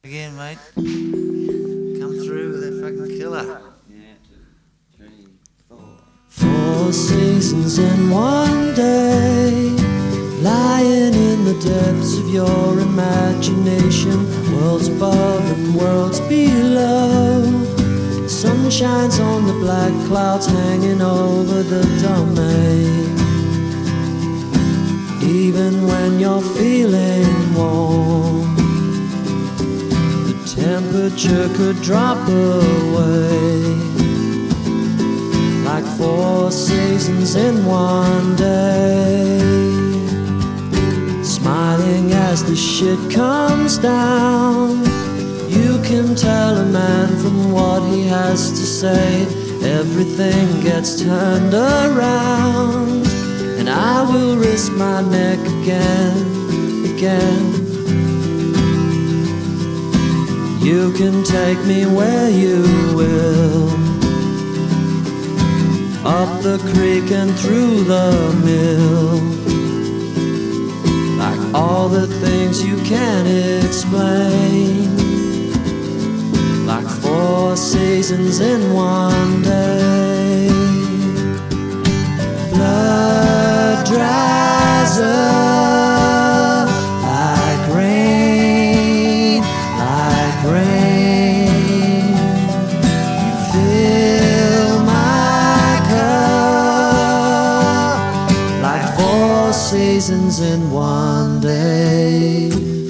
Again, mate. Come through with that fucking killer. Yeah, 2, 3, 4. 4 seasons in one day, lying in the depths of your imagination, worlds above and worlds below. The sun shines on the black clouds hanging over the domain. Even when you're feeling warm, temperature could drop away, like 4 seasons in one day. Smiling as the shit comes down, you can tell a man from what he has to say. Everything gets turned around, and I will risk my neck again. You can take me where you will, up the creek and through the mill, like all the things you can't explain, like 4 seasons in one day. Blood dries up like rain, like rain. Fill my cup like 4 seasons in one day.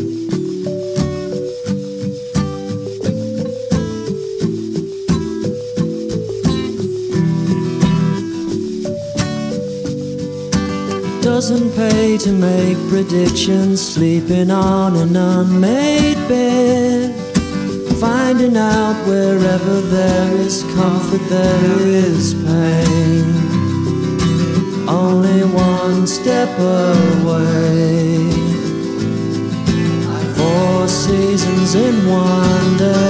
Doesn't pay to make predictions, sleeping on an unmade bed, finding out wherever there is comfort there is pain. Only one step away, 4 seasons in one day.